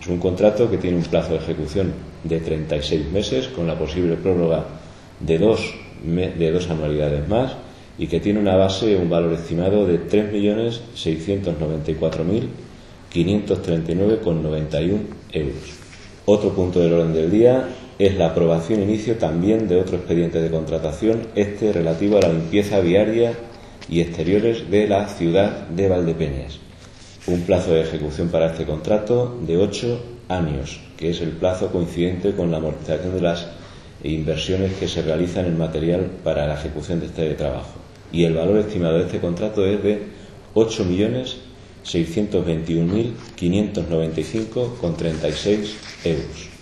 un contrato que tiene un plazo de ejecución de 36 meses con la posible prórroga de dos anualidades más y que tiene una base, un valor estimado de 3.694.539,91 euros. Otro punto del orden del día es la aprobación e inicio también de otro expediente de contratación, relativo a la limpieza viaria y exteriores de la ciudad de Valdepeñas. Un plazo de ejecución para este contrato de 8 años, que es el plazo coincidente con la amortización de las inversiones que se realizan en material para la ejecución de este trabajo. Y el valor estimado de este contrato es de 8.621.595,36 euros.